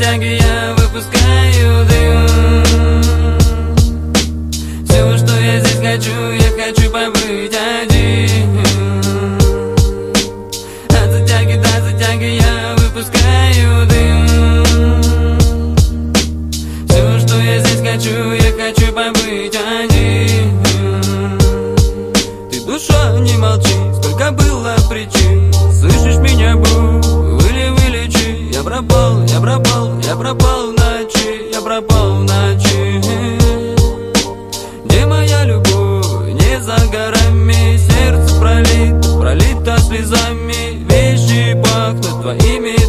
затяги я выпускаю дым. Все, что я здесь хочу, я хочу побыть один. От затяги до затяги я выпускаю дым. Все, что я здесь хочу, я хочу побыть один. Ты, душа, не молчи, сколько было причин. Слышишь меня, бу, вылечи. Я пропал, я пропал, я пропал в ночи, я пропал в ночи. Где моя любовь, не за горами. Сердце пролито слезами. Вещи пахнут твоими